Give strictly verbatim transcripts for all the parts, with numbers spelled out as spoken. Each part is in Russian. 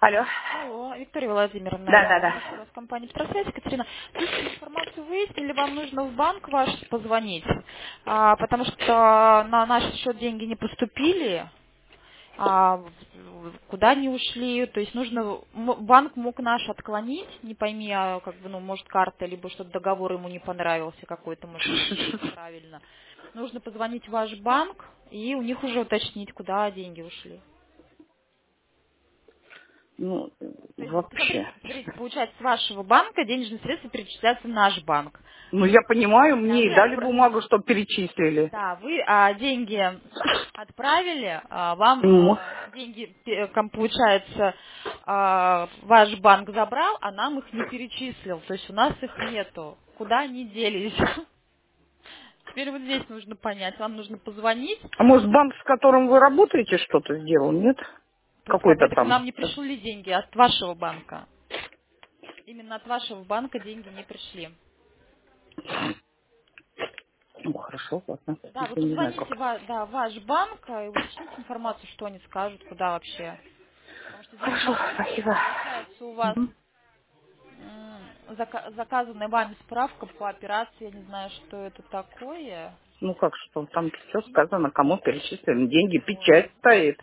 Алло. Алло, Виктория Владимировна, Да, да, это да. еще раз компания «Петросвязь». Екатерина, слушайте, информацию выяснили, вам нужно в банк ваш позвонить, а, потому что на наш счет деньги не поступили, а в- куда они ушли, то есть нужно, м- банк мог наш отклонить, не пойми, а, как бы, ну, может, карта, либо что-то договор ему не понравился какой-то, может, неправильно. Нужно позвонить в ваш банк и у них уже уточнить, куда деньги ушли. Ну, То есть, вообще. смотрите, смотрите, получается, с вашего банка денежные средства перечисляются в наш банк. Ну, я понимаю, А, мне и Вы дали отпра- бумагу, чтобы перечислили. Да, вы а, деньги отправили, а, вам Ну, а, деньги, пе- ком- получается, а, ваш банк забрал, а нам их не перечислил. То есть у нас их нету. Куда они делись? Теперь вот здесь нужно понять. Вам нужно позвонить. а может, банк, с которым вы работаете, что-то сделал, нет? То есть Какой-то как это к там. нам не пришли деньги от вашего банка? Именно от вашего банка деньги не пришли. Ну, хорошо, ладно. Да, вы Я не знаю, позвоните как. в да, в ваш банк а, и уточните информацию, что они скажут, куда вообще. Потому что здесь, Хорошо, смотрите, спасибо. получается у вас Мгм. м, зака- заказанная вами справка по операции, я не знаю, что это такое. Ну, как что? Там все сказано, кому перечислены деньги. Вот. Печать стоит.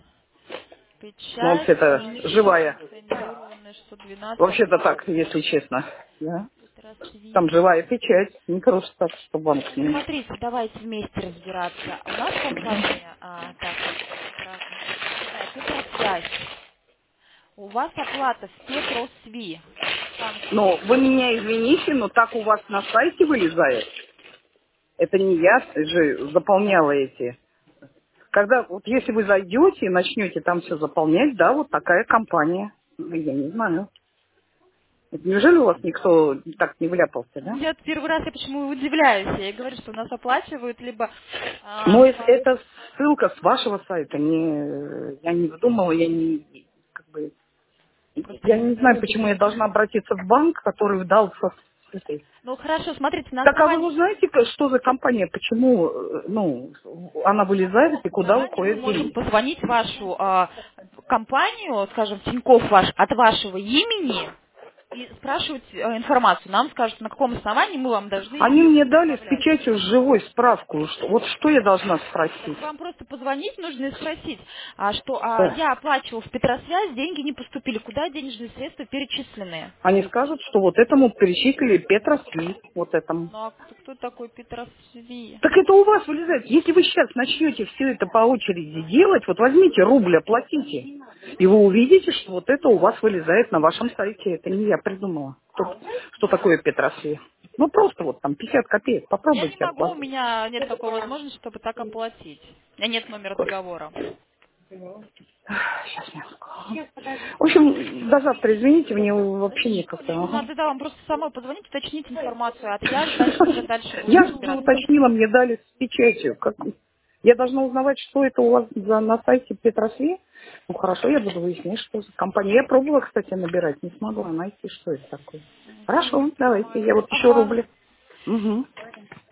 Ну, Печать, вообще-то, э, счет живая. консолидированный, что двенадцать Вообще-то так, если честно. Да? Там Петросвиль. живая печать. Не просто так, что банк Ну, не... смотрите, давайте вместе разбираться. У нас компания, а, так, Петро, да, Петросвязь. У вас оплата в Петросви. Ну, Станция. вы меня извините, но так у вас на сайте вылезает. Это не я же заполняла эти. Когда, вот если вы зайдете и начнете там все заполнять, да, вот такая компания. Ну, я не знаю. Неужели у вас никто так не вляпался, да? Нет, первый раз я почему удивляюсь. Я ей говорю, что у нас оплачивают, либо а, Но с это, ва- это ссылка с вашего сайта. Не, я не выдумала, я не, как бы, просто я я не не знаю, знаю. почему я должна обратиться в банк, который дал со- с этой. Ну хорошо, смотрите, на Так а вы основании узнаете, ка- что за компания, почему, э, ну, она на вылезает каком и куда основании мы уходят можем деньги? позвонить в вашу а, компанию, скажем, Тинькофф ваш, от вашего имени и спрашивать э, информацию? Нам скажут, на каком основании мы вам должны Они ее мне дали с предоставлять. печатью живой справку. Что- вот что я должна Так спросить? вам просто позвонить нужно и спросить, а, что а, Да. я оплачивал в Петросвязь, деньги не поступили, куда денежные средства перечислены? Они скажут, что вот этому перечислили Петросли, вот этому. Ну а кто, кто такой Петросви? Так это у вас вылезает. Если вы сейчас начнете все это по очереди делать, вот возьмите рубль, оплатите, и вы увидите, что вот это у вас вылезает на вашем сайте. Это не я придумала. Что, что такое Петросли? Ну просто вот там пятьдесят копеек. Я не Попробуйте могу, у оплатить. меня нет такой возможности, чтобы так оплатить. У меня нет номера договора. Сейчас я скажу. В общем, до завтра, извините, мне Да вообще ничего, никак-то. не Ага. надо, да, вам просто самой позвонить, уточнить информацию, от я дальше уже дальше будем Я же разбираться. уточнила, мне дали с печатью. Как... Я должна узнавать, что это у вас за, на сайте Петросли. Ну хорошо, я буду выяснять, что за компания. Я пробовала, кстати, набирать, не смогла найти, что это такое. М, Хорошо, давайте, Понимаю. я вот еще Ага. рубль. Угу.